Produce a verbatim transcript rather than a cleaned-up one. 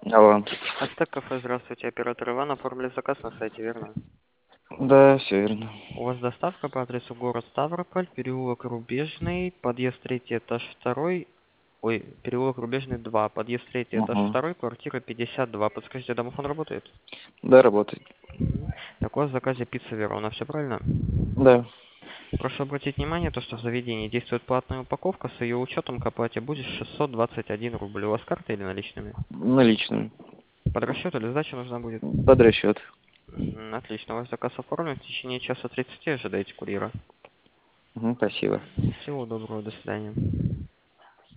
Алло. Ацтек кафе, здравствуйте. Оператор Иван, оформили заказ на сайте, верно? Да, все верно. У вас доставка по адресу город Ставрополь, переулок Рубежный, подъезд третий, этаж второй. Ой, переулок Рубежный два, подъезд третий, этаж Угу. второй, квартира пятьдесят два. Подскажите, домофон работает? Да, работает. Мгм. Так, у вас в заказе пицца Верона, все правильно? Да. Прошу обратить внимание, то, что в заведении действует платная упаковка, с ее учетом к оплате будет шестьсот двадцать один рубль. У вас карта или наличными? Наличными. Под расчет или сдача нужна будет? Под расчет. М, Отлично, ваш заказ оформлен. В течение часа тридцати ожидайте курьера. Угу, спасибо. Всего доброго, до свидания.